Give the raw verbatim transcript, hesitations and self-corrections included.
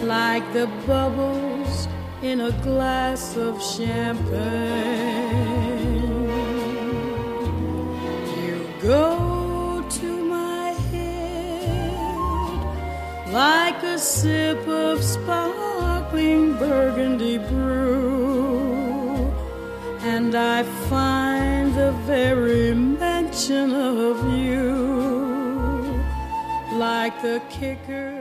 like the bubbles in a glass of champagne. You go to my head like a sip of sparkling burgundy brew, and I find the very mention of you like the kicker